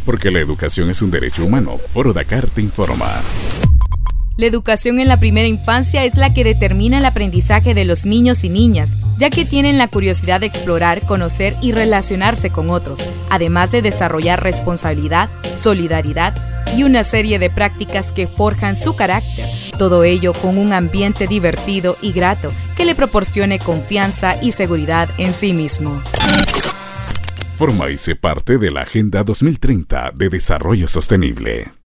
Porque la educación es un derecho humano. Foro Dakar te informa. La educación en la primera infancia es la que determina el aprendizaje de los niños y niñas, ya que tienen la curiosidad de explorar, conocer y relacionarse con otros, además de desarrollar responsabilidad, solidaridad y una serie de prácticas que forjan su carácter. Todo ello con un ambiente divertido y grato que le proporcione confianza y seguridad en sí mismo. Forma y sé parte de la Agenda 2030 de Desarrollo Sostenible.